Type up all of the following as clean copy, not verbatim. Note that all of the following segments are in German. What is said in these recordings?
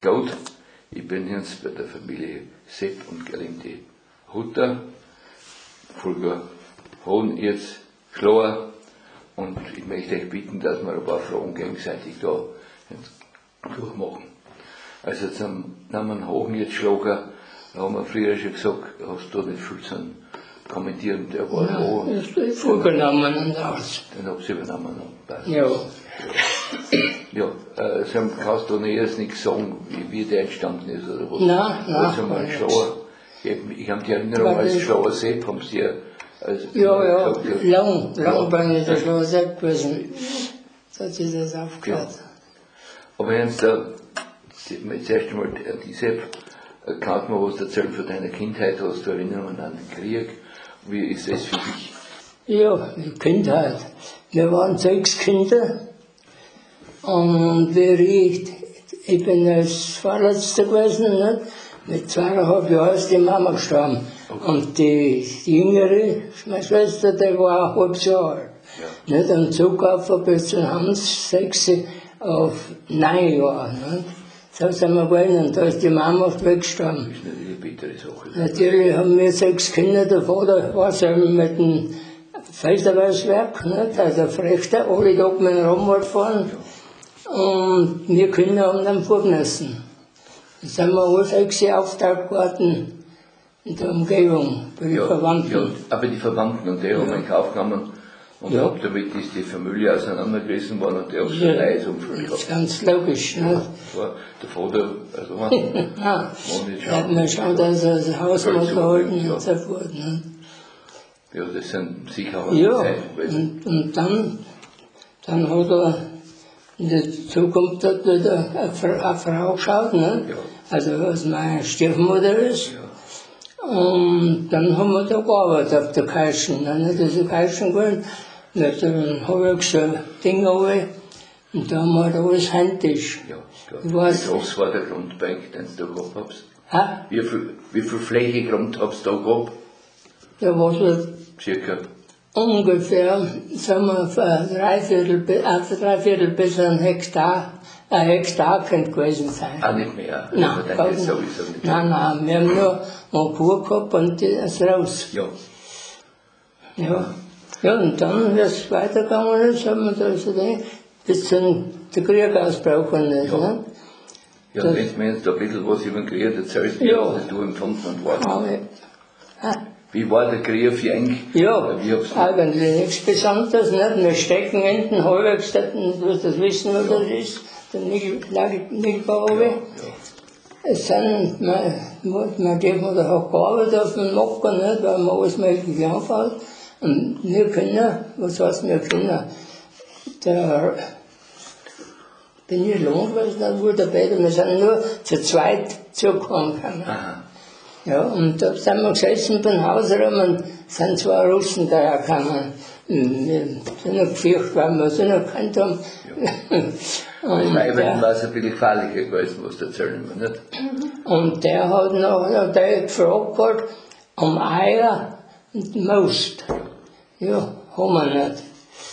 Gut, ich bin jetzt bei der Familie Sepp und Gerlinde Hutter, Volker Hohn jetzt Schloer, und ich möchte euch bitten, dass wir ein paar Fragen gegenseitig da durchmachen. Also zum Namen Hohen jetzt Schlager, da haben wir früher schon gesagt, hast du nicht viel zu kommentieren, der war da. Das ist übernommen und alles. Den hab's übernommen und passt. Ja. Ja, kannst du nicht nichts sagen, wie der entstanden ist oder was? Nein, Also mal Schlauer. Ich habe die Erinnerung als Schlauer Sepp, haben sie ja. Ja, lang bin ich der Schlauer Sepp gewesen. So hat sich das aufgehört. Ja. Aber jetzt, zuerst einmal, die Sepp, kannst du mir was erzählen von deiner Kindheit? Hast du Erinnerungen an den Krieg? Wie ist das für dich? Ja, die Kindheit. Wir waren 6 Kinder. Und ich bin als Vorletzter gewesen, nicht? Mit 2,5 Jahren ist die Mama gestorben. Okay. Und die Jüngere, meine Schwester, die war 1,5 Jahre alt. Ja. Nicht? Und so gab es bis zu Hans 6 auf 9 Jahre. Nicht? So sind wir gewesen, und da ist die Mama weggestorben. Das ist natürlich eine bittere Sache. Natürlich haben wir 6 Kinder, der Vater war selber mit dem Federweißwerk, nicht? Also Frechter, alle Tag mit dem Rennrad gefahren. Ja. Und wir Kinder haben dann vorgemessen. Dann sind wir alle 6 aufgeteilt worden in der Umgebung, bei den Verwandten. Ja, aber die Verwandten, und die haben in Kauf genommen. Und damit ist die Familie auseinandergerissen worden und die haben so ein neues Umfeld gehabt. Das ist ganz logisch. Ne? Das war der Vater, also er hat mir schon das Haus mal gehalten und so fort. Ne? Ja, das sind sicher auch Zeiten gewesen. Und dann hat er in der Zukunft hat wieder eine Frau geschaut, ne? Ja. Also was meine Stiefmutter ist. Ja. Und dann haben wir da gearbeitet auf der Kirche. Dann hat diese Kirche gewesen, mit einem höchsten Ding runter. Und da haben wir halt alles händisch. Ja, wie groß war der Grundbank, den du da gehabt hast? Ha? Wie viel Fläche Grund hast du da gehabt? Da war so circa. Ungefähr, sagen wir, dreiviertel bis ein Hektar könnte gewesen sein. Ah, nicht mehr? Nein, sowieso nicht. Nein, wir haben nur eine Kuh gehabt und die ist raus. Ja. Ja, und dann, wie es weitergegangen ist, haben wir da so bis zum Krieg ausgebrochen ist. Ja. Ne? Ja, wenn du mir jetzt ein bisschen was über den Krieg erzählst, wie hast du empfunden und warst. Wie war der Krieg für euch? Ja, eigentlich nichts Besonderes. Nicht? Wir stecken hinten halbwegs, du wirst das wissen, was das ist, der Nickelbau. Es sind, man darf da auch gearbeitet auf dem Mocker, nicht? Weil man alles Mögliche anfällt. Und wir Kinder, was heißt wir Kinder? Da bin ich lang gewesen, dann wurde Peter, wir sind nur zu zweit zugekommen. Ja, und da sind wir gesessen beim Hausraum und sind 2 Russen da gekommen. Wir sind noch gefürchtet, weil wir sie noch gekannt haben. Ja. Und war es ein bisschen gefährlicher gewesen, was du erzählen wir nicht? Und der hat noch gefragt um Eier und Most. Ja, haben wir nicht.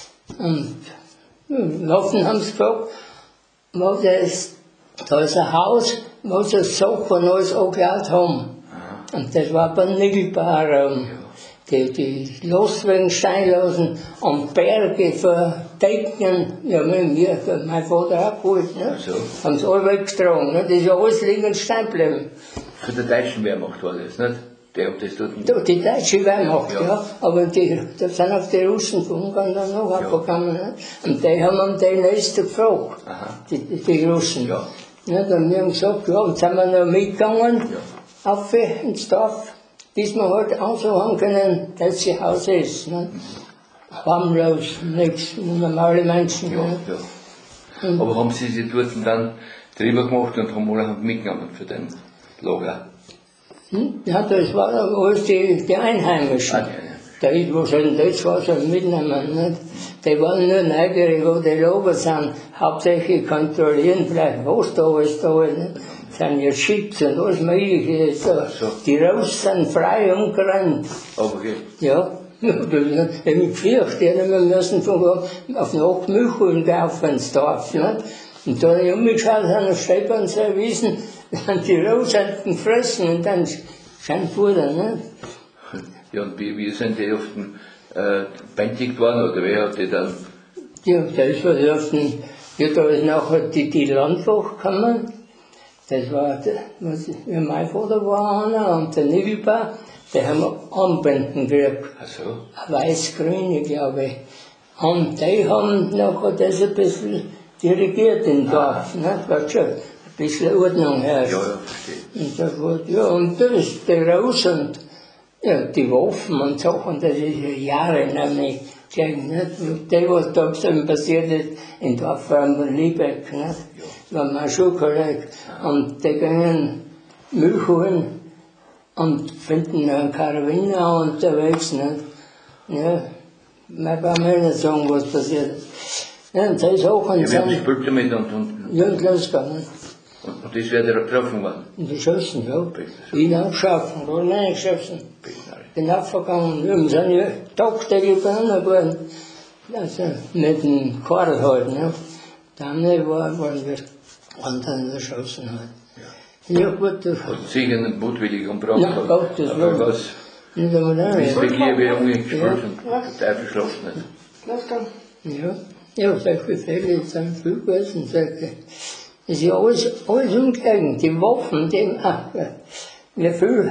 Und Waffen haben sie gefragt, da ist ein Haus, wo sie Sachen alles angeklaut haben. Und das war beim Nickelbau. Die Loswegen Steinlosen und Berge verdecken, ja, mein Vater auch geholt, ne? Also. Haben sie alle weggetragen, ne? Das ist ja alles liegend stehen geblieben. Von der deutschen Wehrmacht war das, nicht? Die deutsche Wehrmacht, ja. Aber da sind auf die Russen von Ungarn dann noch abgekommen, ne? Und die haben am den nächsten gefragt, die Russen. Ja. Ja, dann haben wir gesagt, ja, und sind wir noch mitgegangen. Ja. Auf ins Dorf, bis wir halt auch so haben können, dass das Haus ist. Ne? Harmlos, nichts, normale Menschen. Ja, ne? Ja. Aber haben Sie sich dort dann drüber gemacht und haben alle mitgenommen für den Lager? Ja, das waren alles die Einheimischen. Die, was halt das war, so mitnehmen. Nicht? Die waren nur neugierig, wo die Lager sind. Hauptsächlich kontrollieren, vielleicht was da alles da ist. Nicht? Sind ja Schütze und alles Mögliche. So. Die raus sind frei umgerannt. Okay. Ja, das ist gefürchtet. Wir müssen auf Nacht Milch holen kaufen ins Dorf. Nicht? Und da habe ich umgeschaut, an Steppern so Wiesen, dann die Rosen gefressen und dann schön Futter, ne? Ja, und wie sind die auf den bändigt worden, oder wer hat die dann? Ja, das war die auf den, ja, da ist nachher die Landfach gekommen. Das war, wie mein Vater war einer und der Nigelbauer, die haben Armbänden gekriegt. Ach so. Weiß-grüne, glaube ich. Und die haben nachher das ein bisschen dirigiert im Dorf, ne? Da hat schon ein bisschen Ordnung herrscht. Ja, verstehe. Und das war, ja, und das ist der raus und, ja, die Waffen und Sachen, das ist ja Jahre noch nicht gesehen, nicht? Die, was da passiert ist, in Dorf von Liebeck, nicht? Das war mein Schulkollege. Und die gingen Milch holen und finden einen Karabiner unterwegs, nicht? Ja, man kann mir nicht sagen, was passiert ist. Ja, und die Sachen Ja, wir haben sind, gespielt damit und ja, losgegangen. das wäre der getroffen worden. Und geschossen, ja. Hinaufgeschossen, gar nicht geschossen. Bin abgegangen, wir sind ja Tagstelle beieinander geworden. Also mit dem Korn halt, ne. Dann waren wir anderen erschossen halt. Ja gut, das Hat sicher einen mutwillig umgebracht. Ja, Gott, das aber war- was, nicht einmal wie es da. wirklich wie Junge gespielt Ja. und der Teufel schlaft nicht. Ja, ja, solche Fälle sind viel gewesen, solche. Es ist ja alles umgegangen, die Waffen, wie viel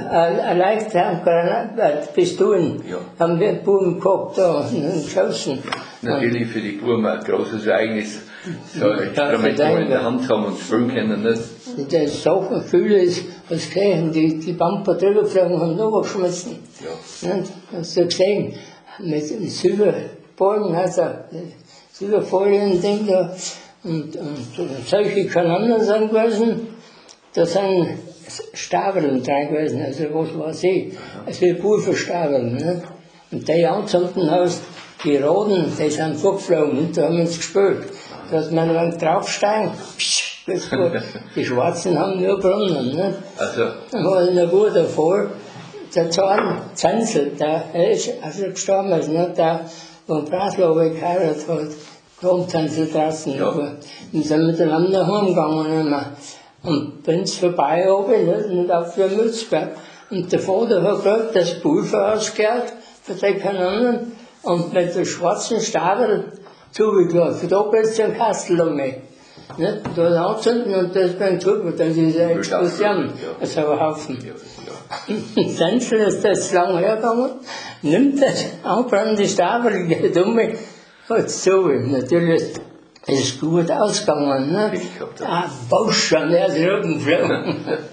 Pistolen Ja. haben wir Buben gehabt da und geschossen. Natürlich für die Buben ein großes Ereignis, so ein Ja, Instrument verdanken. in der Hand haben und spielen können. Nicht? Und das Sachen, vieles, was gesehen, die Bamper drüber geflogen und runtergeschmissen. Ja. Nicht? Hast du gesehen, mit Silberballen, also Silberfolien-Ding da. Und solche Kanonen sind gewesen, da sind Staveln dran gewesen, also was weiß ich, also Pulverstaveln. Ne? Und die anzünden hast, die Roden, die sind vorgeflogen und da haben wir uns gespielt. Da hat man dann draufsteigen, die Schwarzen haben nur Brunnen. Ne? Also, Dann war ein guter Fall, der Zenzel, der ist, also gestorben ist, ne? Der, wo Breslau geheiratet hat, Kronzenzel draußen. Ja. Und sind miteinander heimgegangen immer. Und bin's vorbei oben, nicht? Und auf der Mützberg. Und der Vater hat gerade das Pulver ausgehört für die Kanonen und mit dem schwarzen Stadel zugelassen. Da bist du ein Kastel um mich. Nicht? Da anzünden und das beim Zug, das ist eine Explosion. Ja. Also ein Haufen. ja, ja. Senzel ist das lang hergegangen, nimmt das anbrannende Stapel, geht um mich, hat so, natürlich ist es gut ausgegangen, ne? Ich hab das. Bausch an der Rücken geflogen.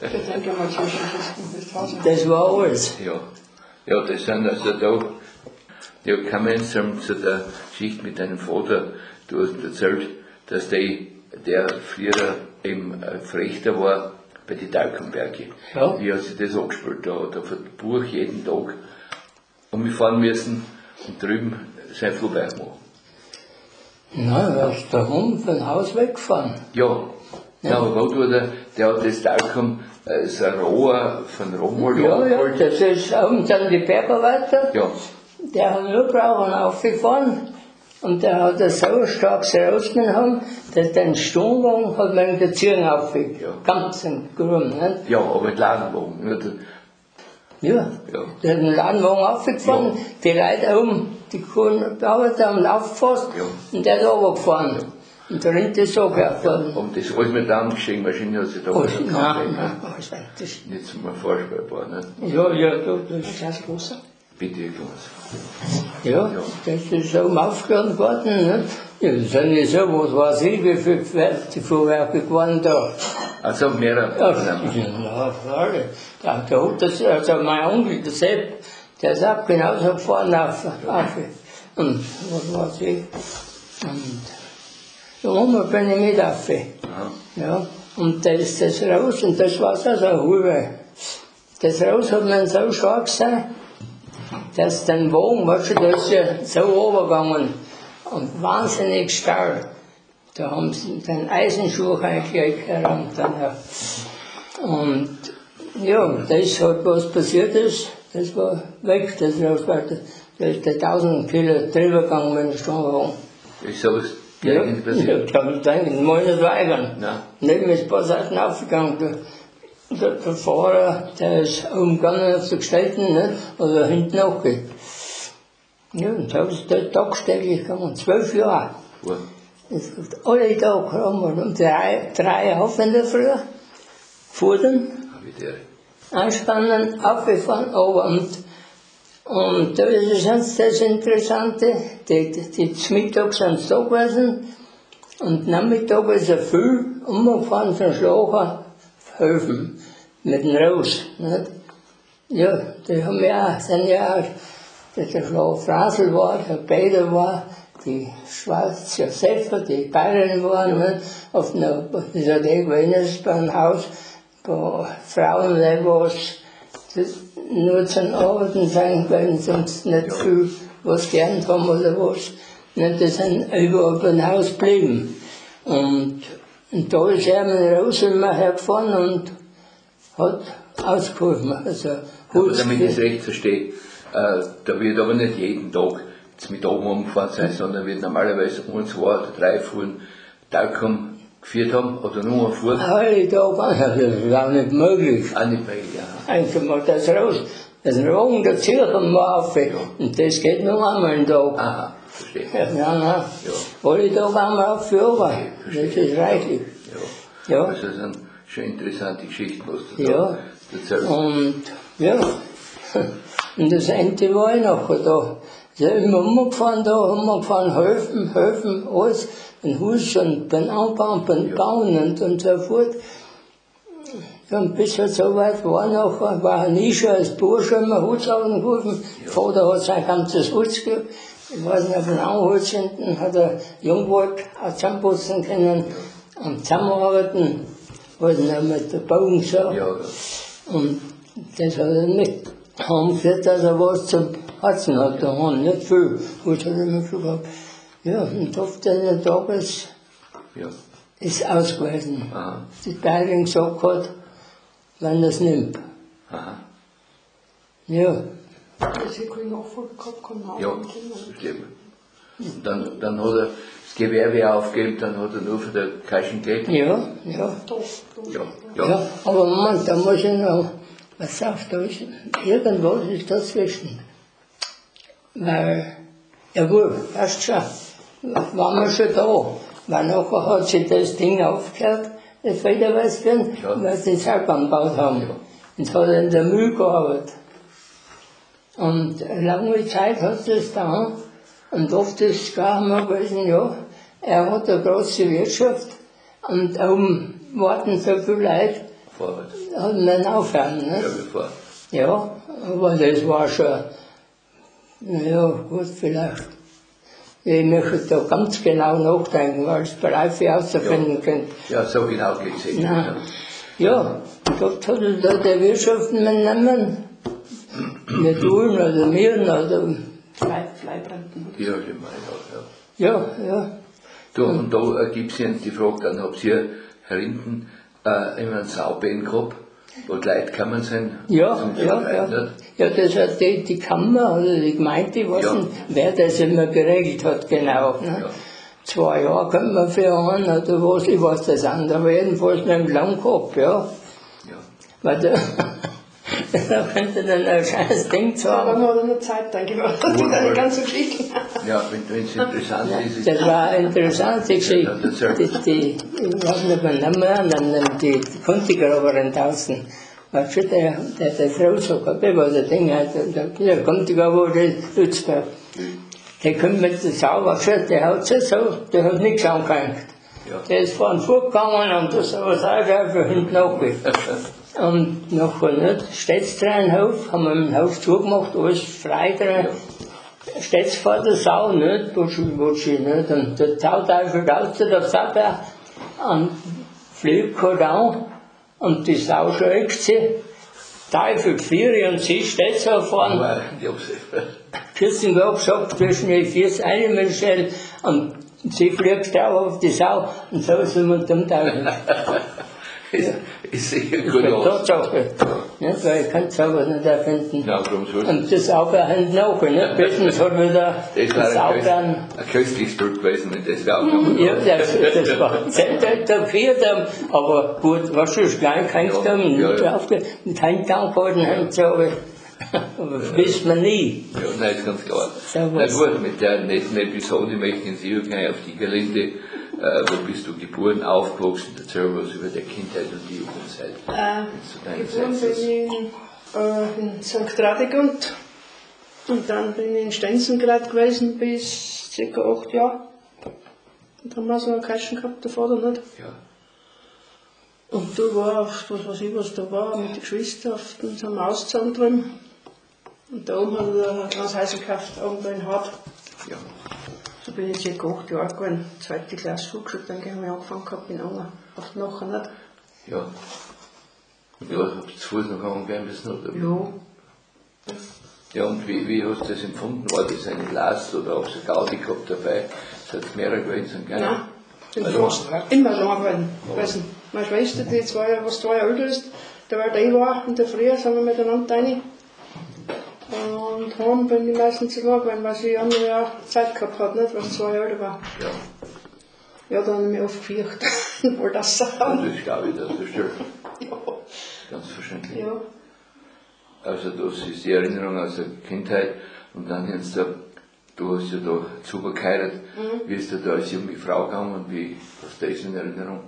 Das war alles. Ja. Ja, das sind also da, ja, kann man jetzt sagen, zu der Geschichte mit deinem Vater, du hast erzählt, dass der früher eben Frechter war bei den Taukenbergen. Ja. Wie hat sich das angespielt? Da hat er von der Buch jeden Tag umgefahren müssen und drüben sein Fuhrwerk machen. Na, er ist daheim vom Haus weggefahren. Ja. Ja, aber wo tut er, der hat das Tauchen, so ein Rohr von Romuald Ja, abgeholt. das ist oben dann die Bergarbeiter. Ja. Der hat nur brauchen aufgefahren. Und der hat das so stark rausgenommen, dass der Sturmwagen hat man gezogen aufgefahren. Ja. Ganz im Grund, nicht? Ja, aber mit Ladenwagen. Nicht? Ja. Ja. Der hat den Ladenwagen aufgefahren, Ja. die Leute oben, die Kohlenbearbeiter haben aufgefasst Ja. und der ist runtergefahren. Und der Rind ist so gefahren. Und das alles mit der Handgeschenk, wahrscheinlich hat sich da Oh, was nein, erkannt. nein, das ist Nicht zum vorstellbar, ne? ja, das ist ganz großer. Bitte, Klaus. Ja, Ja. das ist so aufgehört worden. Ne? Ja, das sind nicht so, was weiß ich, wie viele die Fuhrwerke waren da. Also mehrere. Ja, alle. Ja, der hat das, also mein Onkel, der Sepp, der ist auch genauso gefahren auf. Und was weiß ich. Und da oben bin ich mit auf. Ja, und da ist das raus und das war so eine Huwe. Das raus hat man so stark gesehen, dass den Wagen, weißt du, da ist ja so runtergegangen und wahnsinnig steil. Da haben sie den Eisenschuh eingelegt heran. Und ja, das hat was passiert ist, das war weg, das raus, da ist der 1000 Kilo drüber gegangen mit dem Stromwagen. Ich sage, Ja, Eigentlich passiert? ich habe mich eigentlich mal nicht weigern. Nein. Neben ist ein paar Seiten aufgegangen. Der Fahrer, der ist umgegangen auf der Gestalten, nicht? Oder hinten nachgeht. Ja, und da ist der tagtäglich gegangen, 12 Jahre. Vor. Das hat alle Tage haben wir um drei auf in der Früh, fuhren, Habitäre. anspannen, aufgefahren, runter. Und da ist es das Interessante, die Mittag sind sie da gewesen und Nachmittag ist er viel umgefahren zum Schlager helfen, mit dem Raus. Nicht? Ja, die haben ja, sind ja, der Schlager Frasel war, der Peter war, die Schwarz Josefa, die Bayern waren, nicht? Auf einer, das hat gewesen beim Haus, wo Frauen, die was, nur zum Arbeiten sein können, sonst nicht viel was gelernt haben oder was. Nicht, die sind überall beim Haus geblieben. Und da ist er mit raus immer hergefahren und hat ausgeholfen. Also, Aber damit ich es recht verstehe, da wird aber nicht jeden Tag mit oben umgefahren sein, sondern wird normalerweise 1, 2 oder 3 Fuhren Talkum geführt haben oder nur eine Fuhr. alle Tage, das war nicht möglich. Auch nicht mehr, ja. Einfach mal das raus. Das Wagen der Zirchen mal auf. Und das geht noch einmal einen Tag. Aha, verstehe. Ja, nein. Ja. Alle Tage einmal auf für Ober. Das ist reichlich. Ja. Ja. Also das sind schon interessante Geschichten, was du da Ja. erzählst. Und ja, und das Ende war ich nachher da. Sie sind immer umgefahren, helfen, alles, beim Haus und beim Anbauen, beim Bauen und so fort. Ja, und bis er so weit war nachher, war er nie schon als Bursche immer Hutsagen gerufen. Der Vater hat sein ganzes Hutz gegeben. Ich weiß nicht, auf dem Anholz hinten hat er Jungwald auch zusammenputzen können und zusammenarbeiten, was er mit der Bogen so. Ja, Und das hat er nicht angeführt, dass er was zum Herzen hat, da haben nicht viel, gut hat er immer viel gehabt. Ja, und auf den Tages ja. ist ausgewiesen. Aha. Die Bayern gesagt hat, wenn er es nimmt. Aha. Ja, Das hätte ich Nachfolge gehabt, kann man Ja, auch nicht. verstehe. Und dann hat er das Gewerbe aufgegeben, dann hat er nur für den Kaschen gelebt. ja. Ja, Ja, ja. aber Moment, da muss ich noch, was sagt da ist, irgendwas ist dazwischen. Weil, jawohl, passt schon, waren wir schon da. Weil nachher hat sich das Ding aufgehört, das Federweißbirn, Ja. weil sie es selber angebaut haben. Ja. Und hat er in der Mühle gearbeitet. Und lange Zeit hat es da, und oft ist es gar mal gewesen, ja, er hat eine große Wirtschaft, und oben warten so viele Leute, Vorwärts. hat man aufhören, Ja, ne? bevor. Ja, aber das war schon, ja, gut, vielleicht. Ich möchte da ganz genau nachdenken, weil es bei Reife herausfinden könnte. Ja, so genau geht es nicht. Nein. Ja, dort hat er da die Wirtschaften mitgenommen, mit Uhren oder Mieren oder, Fleibranden. Ja, schon mal, ja. ja. Du, und da gibt es jetzt die Frage, dann habt ihr hinten immer einen Saubein gehabt, wo die Leute gekommen sind. Ja, zum ja, Verein, ja. nicht? Ja, das hat die Kammer oder die Gemeinde, ich weiß Ja. nicht, wer das immer geregelt hat, genau. Ne? Ja. 2 Jahre könnte man für einen oder was, ich weiß das nicht, aber jedenfalls nicht lang gehabt, ja. Ja. Weil da könnte dann ein scheiß Ding Aber zahlen. dann hat er nur Zeit, denke ich mal. Das sind eine ganze Geschichte. Ja, wenn es interessant ist, ist Das war eine interessante Geschichte. Ja, das ist Ich weiß nicht mehr Namen, dann die Kontigraberin draußen. Weißt du, der Frau so gehabt, was der Ding hat, der Kontigraber, der Lützberg. Der kommt mit der Sau, der hat so, der hat nichts angehängt. Ja. Der ist vorn vorgegangen und das war einfach hinten nachgegangen. Und nachher nicht, steht's drin im Hof, haben wir den Hof zugemacht, alles frei drin. Steht's vor der Sau, nicht, Butschi, nicht, und der Sauteufel raus, der Sauber, und fliegt halt an, und die Sau schreckt sie, Teufel vier, und sie steht so vorne, aber Josef. Küssen gesagt, zwischen die Füße einstellen, und sie fliegt auch auf die Sau, und so sind wir mit dem Teufel. ist sicher Das gut ist eine aus. Tatsache. Nicht? Weil ich kann es selber nicht erfinden. Ja, darum soll Und das Aufhören nachher, nicht? Bestens hat wieder das Aufhören. ein köstliches Stück gewesen, wenn das wäre auch noch. Ja, das war 10 Tage dafür, aber gut, was ist klein, kein Stamm, kein Tankboden haben sie, aber das wissen wir nie. Ja, nein, ist ganz klar. So Na was. gut, mit der netten Episode möchte ich Sie gleich auf die Gelände. Wo bist du geboren, aufgewachsen? Erzähl was über die Kindheit und die Jugendzeit. Zu deiner Geboren Zeit. bin ich in St. Radegund und dann bin ich in Stenzengrad gewesen bis ca. 8 Jahre. Und dann haben wir so eine Kaschen gehabt, der Vater nicht. Ja, Und da war, was weiß ich, was da war, mit den Geschwistern, auf dem haben wir ausgezogen drin. Und da oben hat er ein kleines Häuschen gekauft, oben da in Hart. ja. So bin ich ca. 8 Jahre geworden, 2. Klasse Volksschule, dann haben wir angefangen gehabt in Anger, auf nachher nicht. Ja. Ja, habt ihr zu Fuß noch gegangen werden müssen, oder? Ja, Ja, und wie hast du das empfunden? War das eine Last oder hast du Gaudi gehabt dabei? Seid ihr mehrere gewesen? Gell? nein, bin Also- fast immer allein gewesen. Meine Schwester, die 2 Jahre älter ist, der war der war in der Früh, sind wir miteinander rein. Und heim bin ich meistens allein gewesen, weil sie andere ja Zeit gehabt hat, nicht, weil sie 2 Jahre älter war. Ja. Ja, dann habe ich mich oft gefürchtet, weil das Ja, sagen. das glaube ich, das stimmt. Ja. Ganz verständlich. Ja. Also das ist die Erinnerung aus der Kindheit und dann jetzt, du hast ja da super geheiratet. Wie ist da als junge Frau gegangen und wie hast du das in Erinnerung?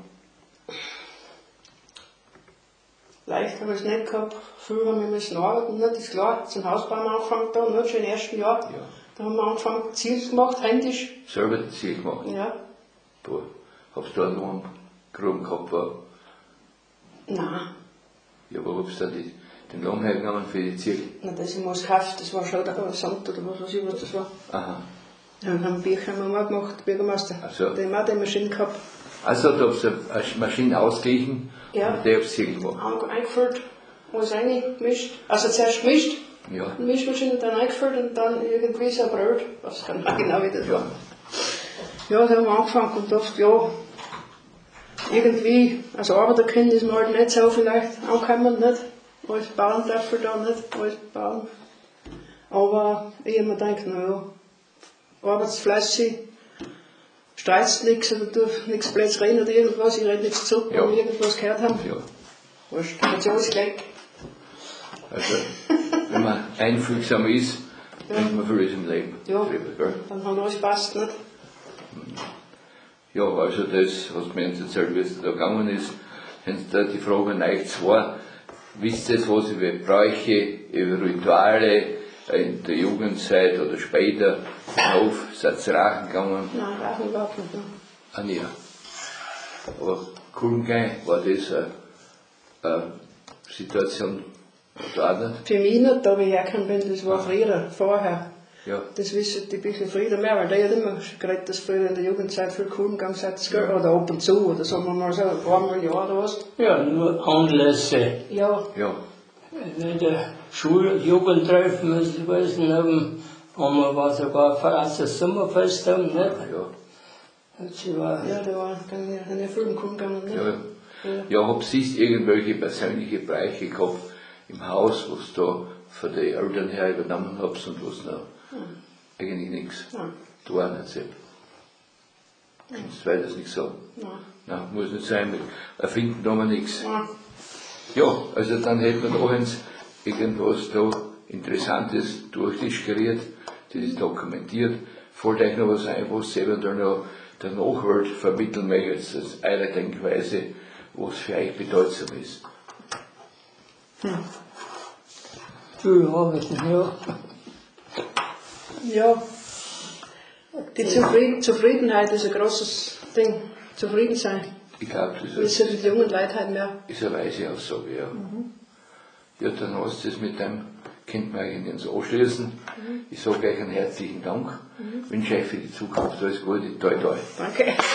Leicht habe ich es nicht gehabt. Früher haben wir müssen arbeiten, nicht, ist klar. Zum Hausbauen angefangen da, nicht schon im ersten Jahr. Ja. Da haben wir angefangen, Ziel gemacht, händisch. Selber das Ziel gemacht. Ja. Boah, habst du da noch einen Gruben gehabt? Nein, Ja, aber habst du da den Lohn hergenommen für die Ziel? na, das ich was gekauft, das war schon der Samt oder was weiß ich, was das war. Aha. Ja, und haben Bücher haben wir auch gemacht, Bürgermeister. Ach so. Der hat auch die Maschine gehabt. Also da hast du eine Maschine ausgeglichen Ja. und der aufs Ziel gemacht. Eingefüllt, alles reingemischt. Also zuerst gemischt, Ja. die Mischmaschine dann eingefüllt und dann irgendwie so ein Brot. Was kann man genau wie das Ja. war. Ja, da haben wir angefangen und dachte, ja, irgendwie, als Arbeiterkind ist man halt nicht so vielleicht angekommen, nicht? Als Bauerntöffel da, nicht? Als Bauern. Aber ich habe mir gedacht, naja, arbeitsfleißig, streitst nichts oder du nichts blöds reden oder irgendwas, ich rede nichts zurück, Ja. wenn wir irgendwas gehört haben. Ja. Wurscht, hat sich alles gleich. Also, wenn man einfügsam ist, bringt man vieles im Leben. Ja. Drüber, gell? Dann hat alles passt, nicht? Ja, also das, was mir jetzt erzählt, wie es da gegangen ist, wenn da die Frage an euch zwei, wisst ihr was über Bräuche, über Rituale in der Jugendzeit oder später auf, seid ihr rauchen gegangen? Nein, rauchen überhaupt nicht. Ne? Ah, ja. Aber Kulmgein, war das eine Situation da auch nicht? Für mich nicht, da wie ich hergekommen bin, das war früher, vorher. Ja, Das wissen die ein bisschen früher mehr, weil die hat immer geredet, dass früher in der Jugendzeit viel Kuchen gegangen seid, oder ab und zu, oder sagen wir mal so, einmal im Jahr oder was. Ja, nur Anlässe. Ja, ja, In der Jugendtreffen müssen gewesen haben, einmal war sogar fast das Sommerfest haben, nicht? ja. Sie war, ja, da war eine viel Kuchen gegangen. Ne? Ja, ja, habt ihr irgendwelche persönliche Bereiche gehabt im Haus, was da von den Eltern her übernommen habt und was noch? Eigentlich nichts. Nein. Du auch nicht selbst. Kannst du das nicht sagen? Nein. Nein, muss nicht sein, wir erfinden da mal nichts. Nein. Ja, also dann hätten wir noch irgendwas da Interessantes durchdiskuriert, das ist dokumentiert. Fällt euch noch was ein, was ihr eventuell noch der Nachwelt vermitteln möchtet, das eure Denkweise, was für euch bedeutsam ist? viel arbeiten, ja. Ja, die Zufriedenheit ist ein großes Ding. Zufrieden sein. Ich glaube, das Das sind die jungen Leute halt mehr. ist eine weise Aussage, ja. Ja, dann hast du es mit dem, könnt man eigentlich anschließen. Ich sage euch einen herzlichen Dank, wünsche euch für die Zukunft alles Gute, toi toi. Danke.